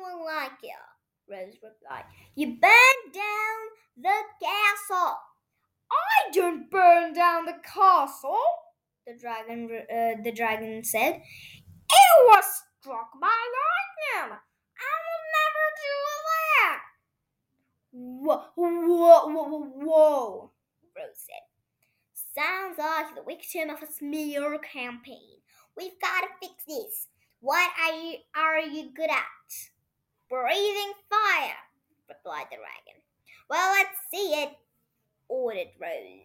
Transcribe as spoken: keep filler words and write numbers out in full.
anyone like you, Rose replied. You burned down the castle. I didn't burn down the castle, the dragon, uh, the dragon said. It was struck by lightning. I will never do that. Whoa, whoa, whoa, whoa, Rose said. Sounds like the victim of a smear campaign. We've got to fix this. What are you, are you good at? Breathing fire, replied the dragon. Well, let's see it, ordered Rose.